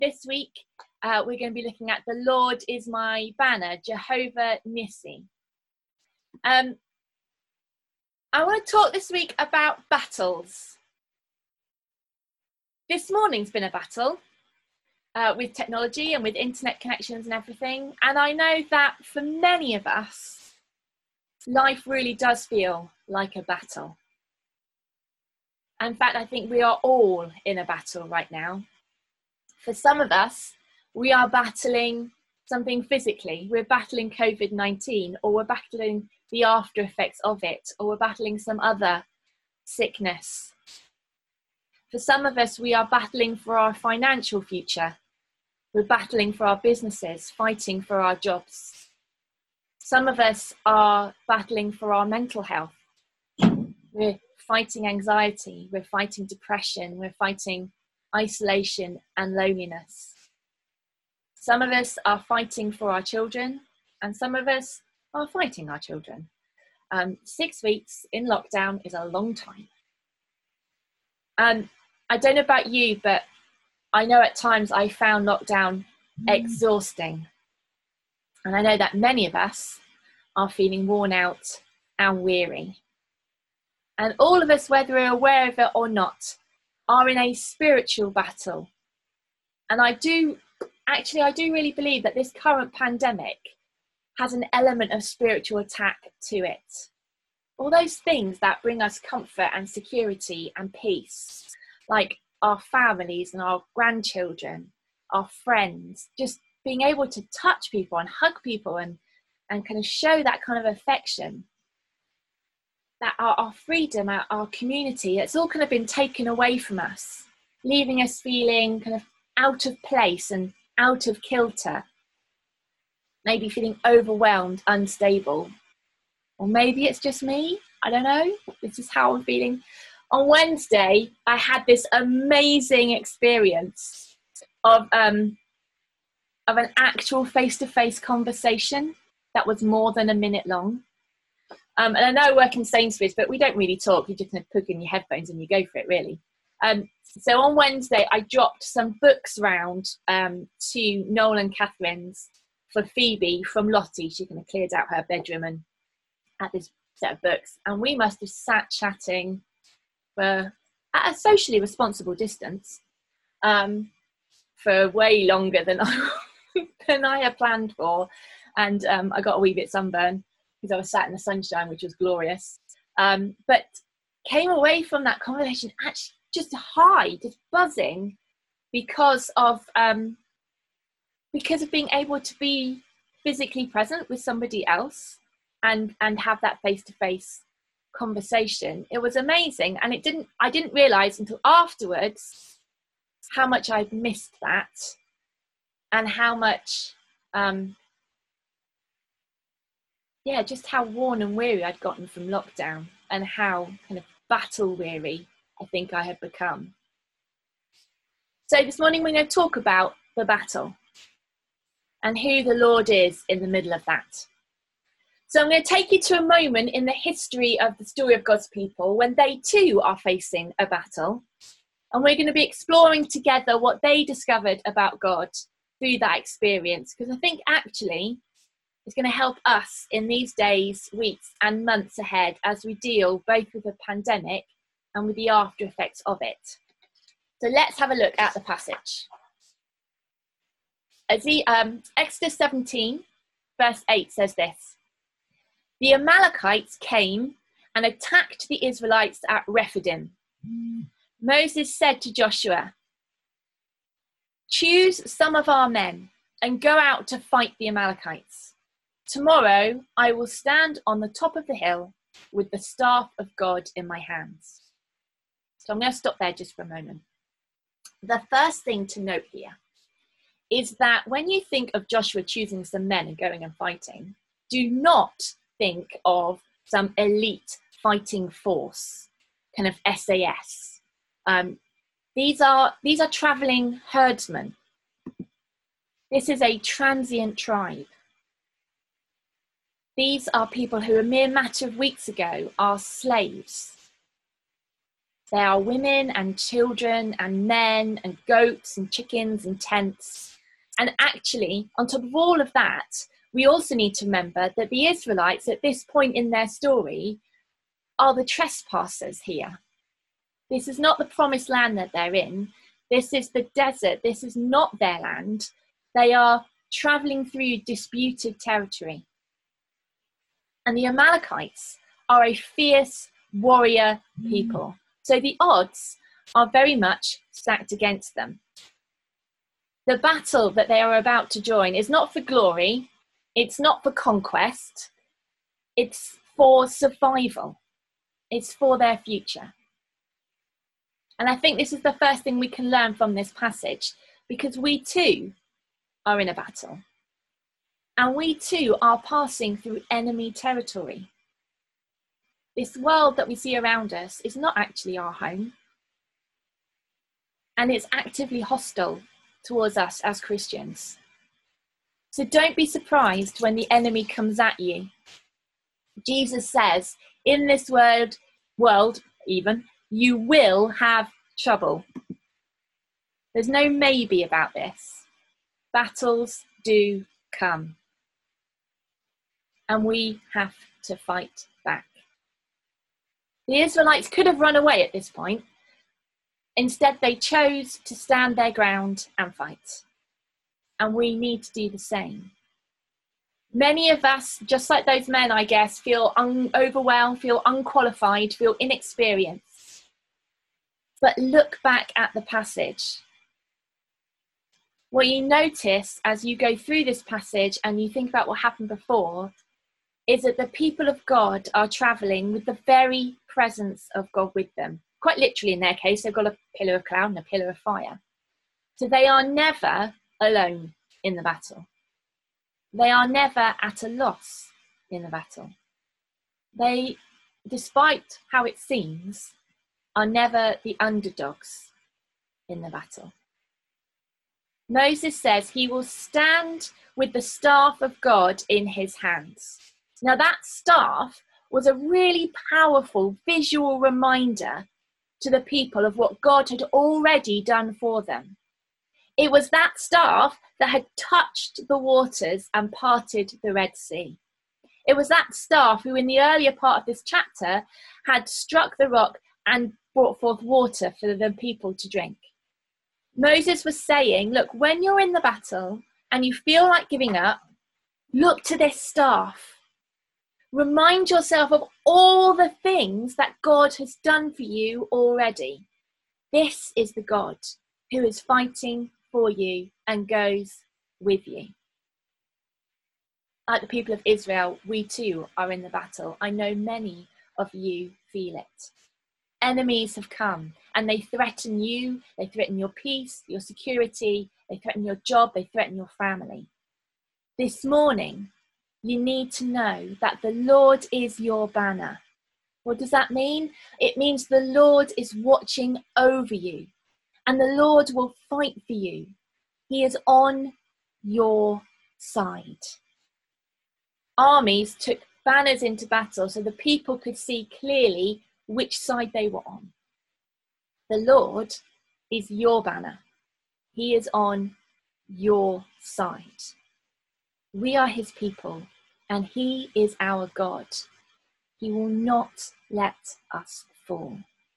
This week, we're going to be looking at the Lord is my banner, Jehovah Nissi. I want to talk this week about battles. This morning's been a battle with technology and with internet connections and everything. And I know that for many of us, life really does feel like a battle. In fact, I think we are all in a battle right now. For some of us, we are battling something physically. We're battling COVID-19, or we're battling the after effects of it, or we're battling some other sickness. For some of us, we are battling for our financial future. We're battling for our businesses, fighting for our jobs. Some of us are battling for our mental health. We're fighting anxiety, we're fighting depression, we're fighting isolation and loneliness. Some of us are fighting for our children, and some of us are fighting our children. 6 weeks in lockdown is a long time. I don't know about you, but I know at times I found lockdown exhausting. And I know that many of us are feeling worn out and weary. And all of us, whether we're aware of it or not, are in a spiritual battle. And I do really believe that this current pandemic has an element of spiritual attack to it. All those things that bring us comfort and security and peace, like our families and our grandchildren, our friends, just being able to touch people and hug people and kind of show that kind of affection, that our freedom, our community, it's all kind of been taken away from us, leaving us feeling kind of out of place and out of kilter, maybe feeling overwhelmed, unstable. Or maybe it's just me, I don't know, this is how I'm feeling. On Wednesday, I had this amazing experience of an actual face-to-face conversation that was more than a minute long. And I know I work in Sainsbury's, but we don't really talk. You just kind of plug in your headphones and you go for it, really. So on Wednesday, I dropped some books round to Noel and Catherine's for Phoebe from Lottie. She kind of cleared out her bedroom and had this set of books. And we must have sat chatting at a socially responsible distance for way longer than I had planned for. And I got a wee bit sunburned because I was sat in the sunshine, which was glorious. But came away from that conversation actually just high, just buzzing because of being able to be physically present with somebody else and have that face-to-face conversation. It was amazing, and I didn't realize until afterwards how much I'd missed that, and how much just how worn and weary I'd gotten from lockdown, and how kind of battle weary I think I had become. So this morning we're going to talk about the battle and who the Lord is in the middle of that. So I'm going to take you to a moment in the history of the story of God's people when they too are facing a battle. And we're going to be exploring together what they discovered about God through that experience, because I think actually it's going to help us in these days, weeks and months ahead as we deal both with the pandemic and with the after effects of it. So let's have a look at the passage. Exodus 17 verse 8 says this: "The Amalekites came and attacked the Israelites at Rephidim. Moses said to Joshua, 'Choose some of our men and go out to fight the Amalekites. Tomorrow I will stand on the top of the hill with the staff of God in my hands.'" So I'm going to stop there just for a moment. The first thing to note here is that when you think of Joshua choosing some men and going and fighting, do not think of some elite fighting force, kind of SAS. These are traveling herdsmen. This is a transient tribe. These are people who a mere matter of weeks ago are slaves. There are women and children and men and goats and chickens and tents. And actually, on top of all of that, we also need to remember that the Israelites at this point in their story are the trespassers here. This is not the promised land that they're in. This is the desert. This is not their land. They are traveling through disputed territory. And the Amalekites are a fierce warrior people. So the odds are very much stacked against them. The battle that they are about to join is not for glory. It's not for conquest. It's for survival. It's for their future. And I think this is the first thing we can learn from this passage, because we too are in a battle. And we too are passing through enemy territory. This world that we see around us is not actually our home. And it's actively hostile towards us as Christians. So don't be surprised when the enemy comes at you. Jesus says, in this world even, you will have trouble. There's no maybe about this. Battles do come. And we have to fight back. The Israelites could have run away at this point. Instead, they chose to stand their ground and fight. And we need to do the same. Many of us, just like those men, I guess, feel overwhelmed, feel unqualified, feel inexperienced. But look back at the passage. What you notice as you go through this passage and you think about what happened before is that the people of God are travelling with the very presence of God with them. Quite literally in their case, they've got a pillar of cloud and a pillar of fire. So they are never alone in the battle. They are never at a loss in the battle. They, despite how it seems, are never the underdogs in the battle. Moses says he will stand with the staff of God in his hands. Now that staff was a really powerful visual reminder to the people of what God had already done for them. It was that staff that had touched the waters and parted the Red Sea. It was that staff who in the earlier part of this chapter had struck the rock and brought forth water for the people to drink. Moses was saying, look, when you're in the battle and you feel like giving up, look to this staff. Remind yourself of all the things that God has done for you already. This is the God who is fighting for you and goes with you. Like the people of Israel, we too are in the battle. I know many of you feel it. Enemies have come and they threaten you, they threaten your peace, your security, they threaten your job, they threaten your family. This morning, you need to know that the Lord is your banner. What does that mean? It means the Lord is watching over you and the Lord will fight for you. He is on your side. Armies took banners into battle so the people could see clearly which side they were on. The Lord is your banner. He is on your side. We are his people and he is our God. He will not let us fall.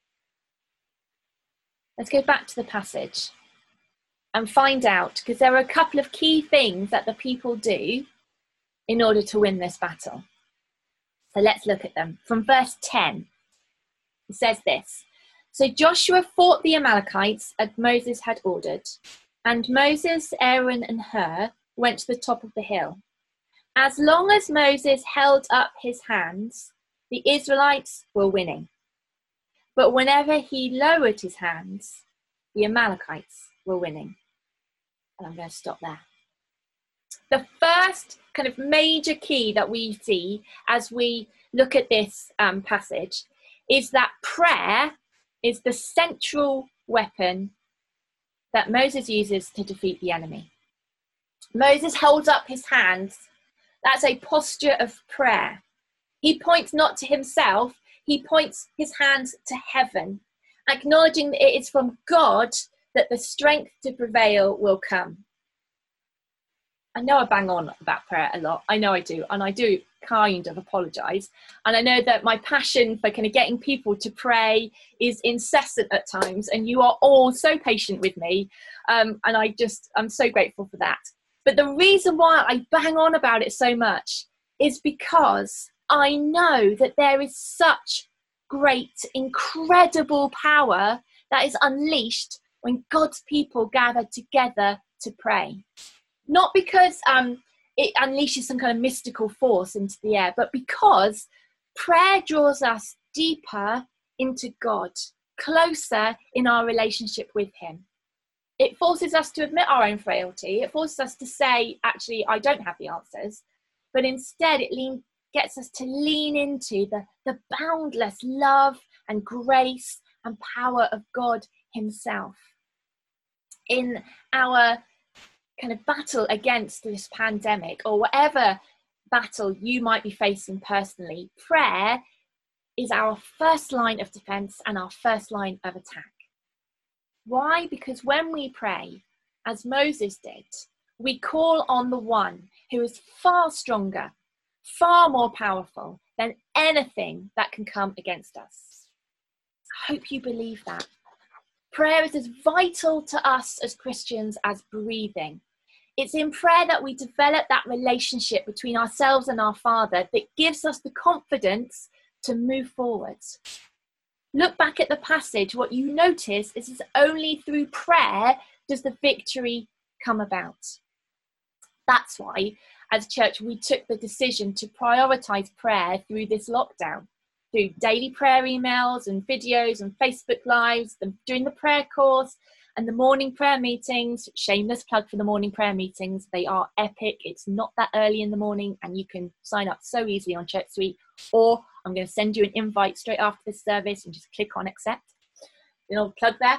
Let's go back to the passage and find out, because there are a couple of key things that the people do in order to win this battle. So let's look at them. From verse 10, it says this: So Joshua fought the Amalekites as Moses had ordered, and Moses, Aaron and Hur went to the top of the hill. As long as Moses held up his hands, the Israelites were winning. But whenever he lowered his hands, the Amalekites were winning. And I'm going to stop there. The first kind of major key that we see as we look at this passage is that prayer is the central weapon that Moses uses to defeat the enemy. Moses holds up his hands. That's a posture of prayer. He points not to himself, he points his hands to heaven. acknowledging that it is from God that the strength to prevail will come. I know I bang on about prayer a lot. I know I do. And I do kind of apologise. And I know that my passion for kind of getting people to pray is incessant at times. And you are all so patient with me. And I'm so grateful for that. But the reason why I bang on about it so much is because I know that there is such great, incredible power that is unleashed when God's people gather together to pray. Not because it unleashes some kind of mystical force into the air, but because prayer draws us deeper into God, closer in our relationship with him. It forces us to admit our own frailty. It forces us to say, actually, I don't have the answers. But instead, it gets us to lean into the boundless love and grace and power of God himself. In our kind of battle against this pandemic, or whatever battle you might be facing personally, prayer is our first line of defense and our first line of attack. Why? Because when we pray, as Moses did, we call on the one who is far stronger, far more powerful than anything that can come against us. I hope you believe that. Prayer is as vital to us as Christians as breathing. It's in prayer that we develop that relationship between ourselves and our Father that gives us the confidence to move forwards. Look back at the passage. What you notice is it's only through prayer does the victory come about. That's why, as a church, we took the decision to prioritise prayer through this lockdown, through daily prayer emails and videos and Facebook Lives, doing the prayer course and the morning prayer meetings. Shameless plug for the morning prayer meetings. They are epic. It's not that early in the morning and you can sign up so easily on Church Suite, or I'm going to send you an invite straight after this service and just click on accept. Little plug there.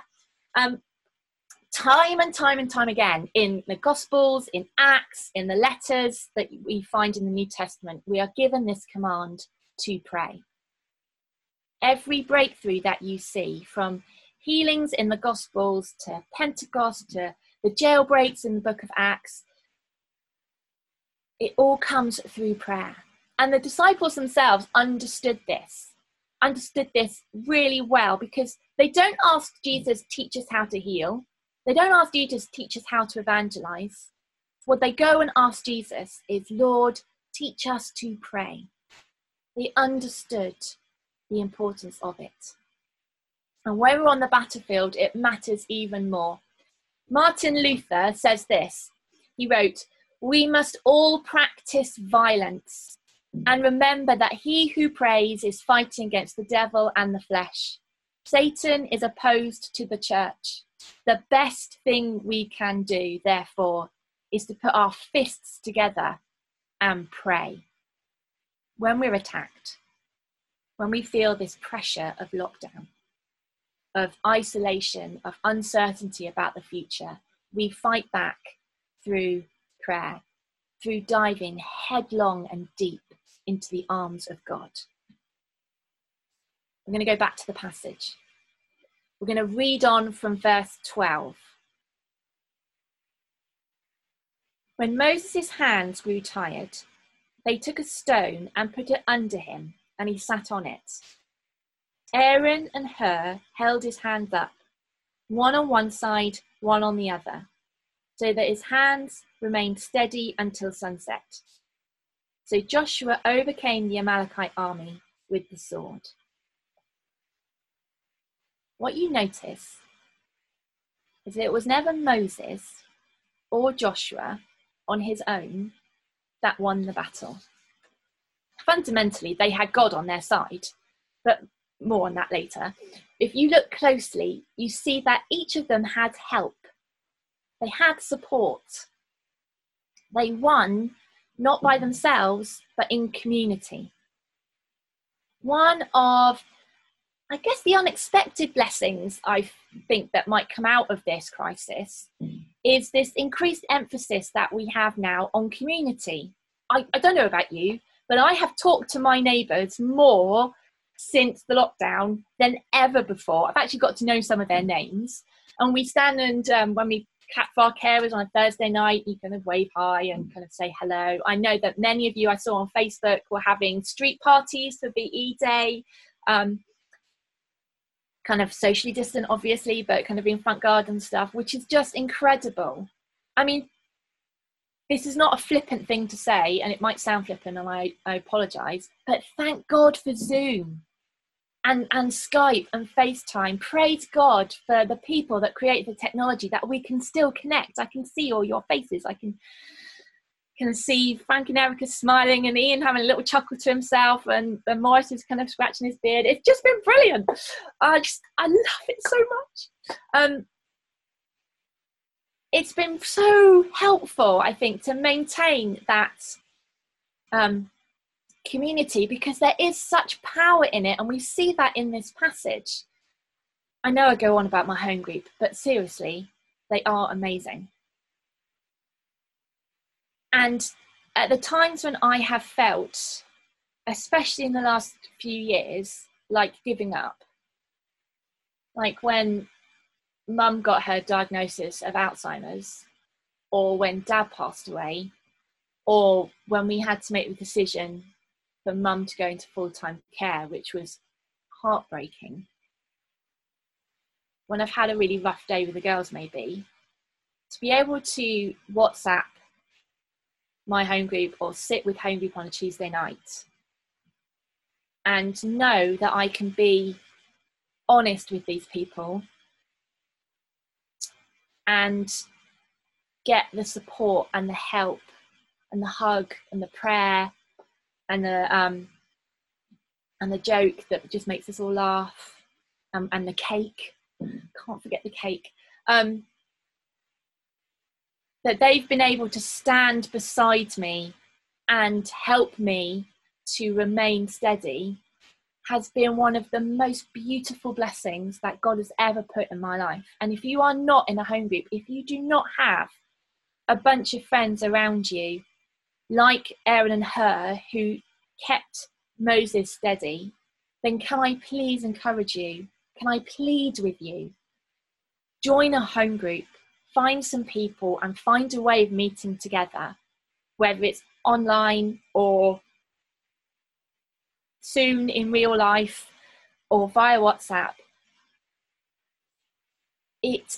Time and time again in the Gospels, in Acts, in the letters that we find in the New Testament, we are given this command to pray. Every breakthrough that you see, from healings in the Gospels to Pentecost to the jailbreaks in the book of Acts, it all comes through prayer. And the disciples themselves understood this really well, because they don't ask Jesus, teach us how to heal. They don't ask Jesus, teach us how to evangelize. What they go and ask Jesus is, Lord, teach us to pray. They understood the importance of it. And when we're on the battlefield, it matters even more. Martin Luther says this. He wrote, "We must all practice violence and remember that he who prays is fighting against the devil and the flesh. Satan is opposed to the church. The best thing we can do, therefore, is to put our fists together and pray." When we're attacked, when we feel this pressure of lockdown, of isolation, of uncertainty about the future, we fight back through prayer, through diving headlong and deep into the arms of God. I'm going to go back to the passage. We're going to read on from verse 12. When Moses' hands grew tired, they took a stone and put it under him, and he sat on it. Aaron and Hur held his hands up, one on one side, one on the other, so that his hands remained steady until sunset. So Joshua overcame the Amalekite army with the sword. What you notice is that it was never Moses or Joshua on his own that won the battle. Fundamentally, they had God on their side, but more on that later. If you look closely, you see that each of them had help. They had support. They won not by themselves, but in community. One of, I guess, the unexpected blessings I think that might come out of this crisis is this increased emphasis that we have now on community. I don't know about you, but I have talked to my neighbours more since the lockdown than ever before. I've actually got to know some of their names, and we stand and when we clap for our carers on a Thursday night, you kind of wave hi and kind of say hello. I know that many of you I saw on Facebook were having street parties for BE Day, kind of socially distant obviously, but kind of in front garden stuff, which is just incredible. I mean, this is not a flippant thing to say, and it might sound flippant, and I apologise, but thank God for Zoom and Skype and FaceTime. Praise God for the people that create the technology that we can still connect. I can see all your faces. I can see Frank and Erica smiling, and Ian having a little chuckle to himself, and Morris is kind of scratching his beard. It's just been brilliant. I love it so much. It's been so helpful, I think, to maintain that community, because there is such power in it, and we see that in this passage. I know I go on about my home group, but seriously, they are amazing. And at the times when I have felt, especially in the last few years, like giving up, like when Mum got her diagnosis of Alzheimer's, or when Dad passed away, or when we had to make the decision for Mum to go into full-time care, which was heartbreaking. When I've had a really rough day with the girls, maybe, to be able to WhatsApp my home group or sit with home group on a Tuesday night and know that I can be honest with these people and get the support and the help and the hug and the prayer and the joke that just makes us all laugh, and the cake, can't forget the cake, that they've been able to stand beside me and help me to remain steady has been one of the most beautiful blessings that God has ever put in my life. And if you are not in a home group, if you do not have a bunch of friends around you, like Aaron and Hur, who kept Moses steady, then can I please encourage you? Can I plead with you? Join a home group, find some people and find a way of meeting together, whether it's online or soon in real life or via WhatsApp. It's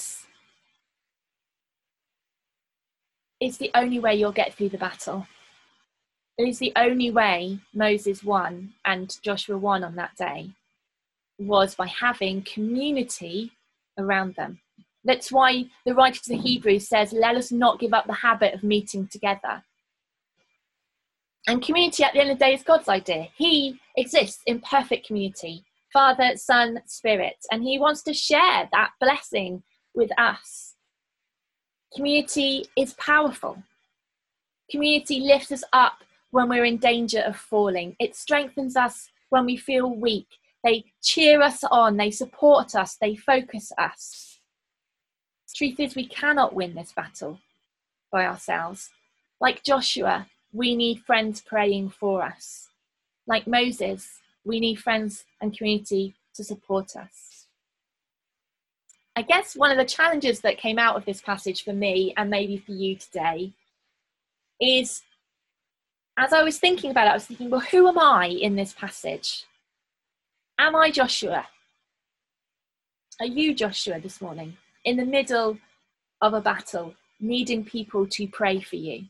the only way you'll get through the battle. It is the only way Moses won and Joshua won on that day, was by having community around them. That's why the writer to the Hebrews says, let us not give up the habit of meeting together. And community at the end of the day is God's idea. He exists in perfect community, Father, Son, Spirit, and he wants to share that blessing with us. Community is powerful. Community lifts us up when we're in danger of falling. It strengthens us when we feel weak. They cheer us on, they support us, they focus us. The truth is, we cannot win this battle by ourselves. Like Joshua, we need friends praying for us. Like Moses, we need friends and community to support us. I guess one of the challenges that came out of this passage for me, and maybe for you today, is, as I was thinking about it, I was thinking, well, who am I in this passage? Am I Joshua? Are you Joshua this morning, in the middle of a battle, needing people to pray for you?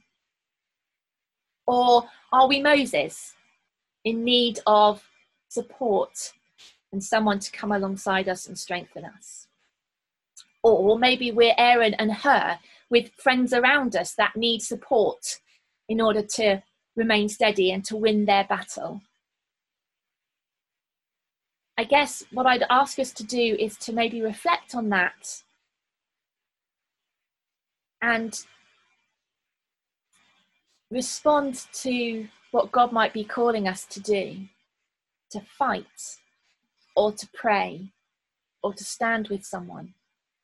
Or are we Moses, in need of support and someone to come alongside us and strengthen us? Or maybe we're Aaron and Hur, with friends around us that need support in order to remain steady and to win their battle. I guess what I'd ask us to do is to maybe reflect on that and respond to what God might be calling us to do, to fight or to pray or to stand with someone.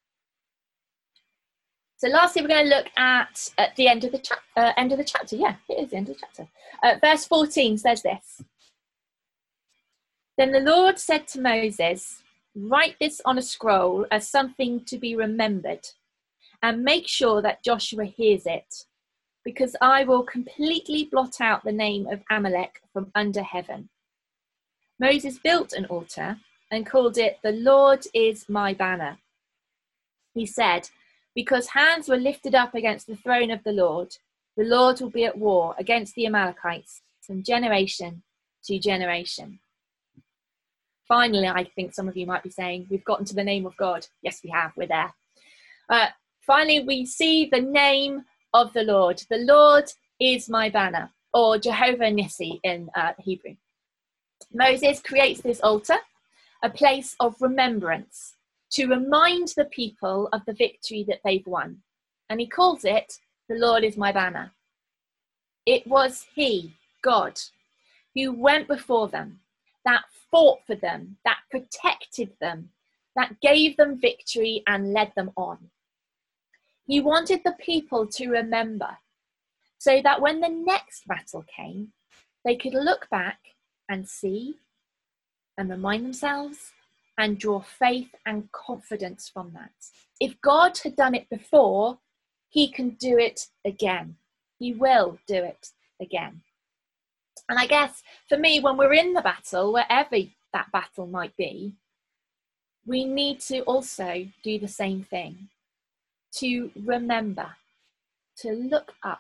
So lastly, we're going to look at the end of the chapter. Yeah, it is the end of the chapter. Verse 14 says this. Then the Lord said to Moses, "Write this on a scroll as something to be remembered, and make sure that Joshua hears it, because I will completely blot out the name of Amalek from under heaven." Moses built an altar and called it, "The Lord is my banner." He said, "Because hands were lifted up against the throne of the Lord will be at war against the Amalekites from generation to generation." Finally, I think some of you might be saying, we've gotten to the name of God. Yes, we have. We're there. Finally, we see the name of the Lord. The Lord is my banner, or Jehovah Nissi in Hebrew. Moses creates this altar, a place of remembrance, to remind the people of the victory that they've won. And he calls it, "The Lord is my banner." It was he, God, who went before them, that fought for them, that protected them, that gave them victory and led them on. He wanted the people to remember, so that when the next battle came, they could look back and see and remind themselves and draw faith and confidence from that. If God had done it before, he can do it again. He will do it again. And I guess for me, when we're in the battle, wherever that battle might be, we need to also do the same thing, to remember, to look up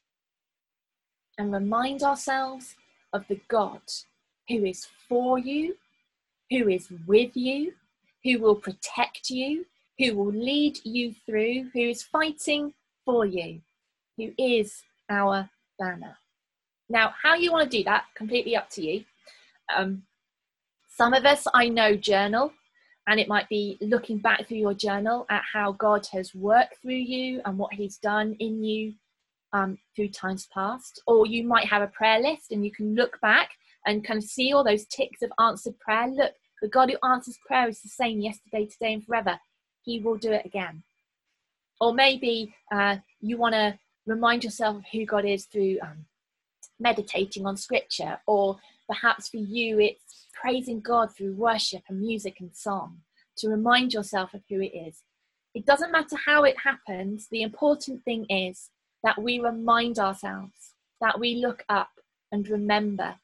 and remind ourselves of the God who is for you, who is with you, who will protect you, who will lead you through, who is fighting for you, who is our banner. Now, how you want to do that, completely up to you. Some of us, I know, journal, and it might be looking back through your journal at how God has worked through you and what he's done in you through times past. Or you might have a prayer list and you can look back and kind of see all those ticks of answered prayer. Look, the God who answers prayer is the same yesterday, today, and forever. He will do it again. Or maybe you want to remind yourself of who God is through meditating on scripture, or perhaps for you it's praising God through worship and music and song, to remind yourself of who it is. It doesn't matter how it happens. The important thing is that we remind ourselves, that we look up and remember.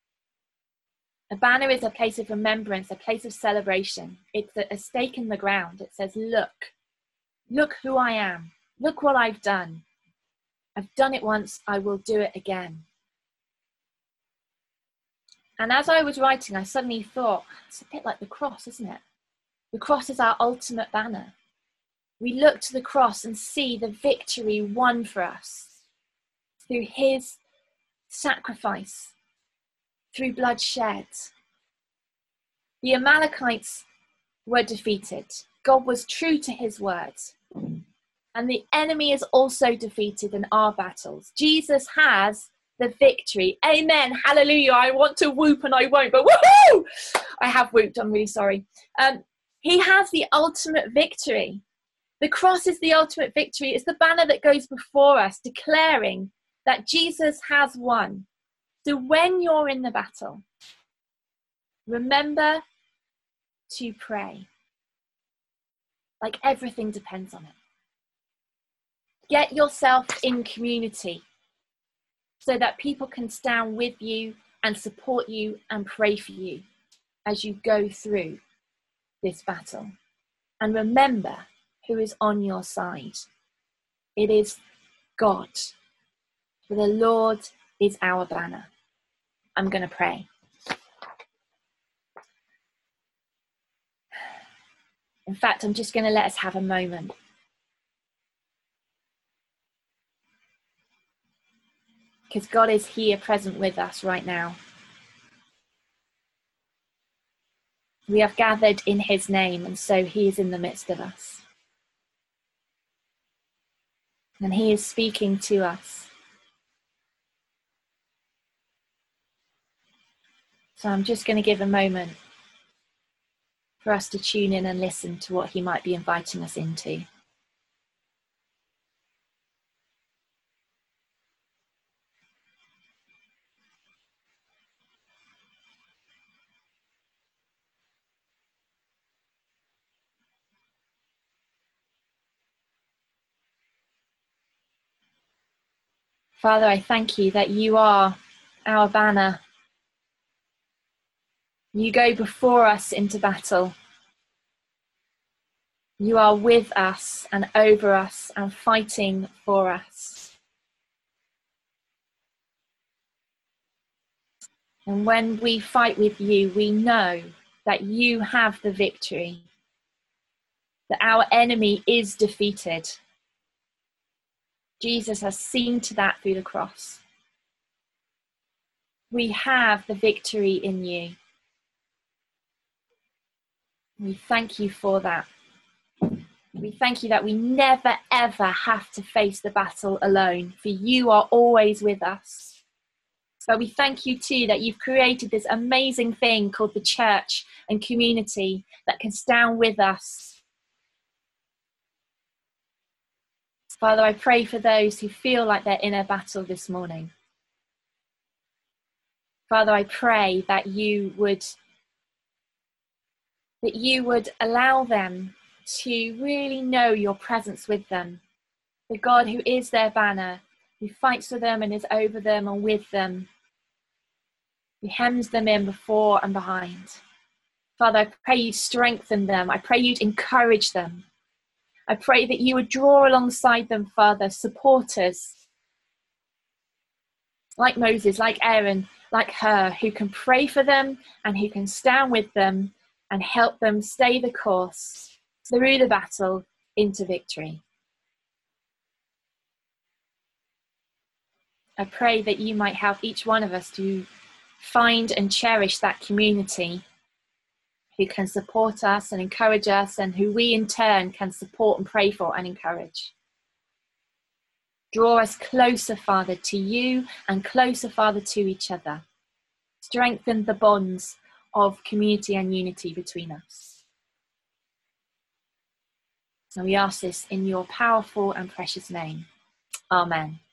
A banner is a place of remembrance, a place of celebration. It's a stake in the ground. It says, look who I am. Look what I've done. I've done it once, I will do it again. And as I was writing, I suddenly thought, it's a bit like the cross, isn't it? The cross is our ultimate banner. We look to the cross and see the victory won for us through his sacrifice, through blood shed. The Amalekites were defeated. God was true to his word. And the enemy is also defeated in our battles. Jesus has the victory. Amen. Hallelujah. I want to whoop and I won't, but woohoo! I have whooped. I'm really sorry. He has the ultimate victory. The cross is the ultimate victory. It's the banner that goes before us, declaring that Jesus has won. So when you're in the battle, remember to pray. Like everything depends on it. Get yourself in community so that people can stand with you and support you and pray for you as you go through this battle. And remember who is on your side. It is God. For the Lord is our banner. I'm going to pray. In fact, I'm just going to let us have a moment. Because God is here present with us right now. We have gathered in his name, and so he is in the midst of us. And he is speaking to us. So I'm just going to give a moment for us to tune in and listen to what he might be inviting us into. Father, I thank you that you are our banner. You go before us into battle. You are with us and over us and fighting for us. And when we fight with you, we know that you have the victory, that our enemy is defeated. Jesus has seen to that through the cross. We have the victory in you. We thank you for that. We thank you that we never, ever have to face the battle alone, for you are always with us. So we thank you too that you've created this amazing thing called the church and community that can stand with us. Father, I pray for those who feel like they're in a battle this morning. Father, I pray that you would allow them to really know your presence with them. The God who is their banner, who fights for them and is over them and with them, who hems them in before and behind. Father, I pray you'd strengthen them. I pray you'd encourage them. I pray that you would draw alongside them, Father, supporters like Moses, like Aaron, like her, who can pray for them and who can stand with them and help them stay the course through the battle into victory. I pray that you might help each one of us to find and cherish that community who can support us and encourage us, and who we in turn can support and pray for and encourage. Draw us closer, Father, to you and closer, Father, to each other. Strengthen the bonds of community and unity between us. And we ask this in your powerful and precious name. Amen.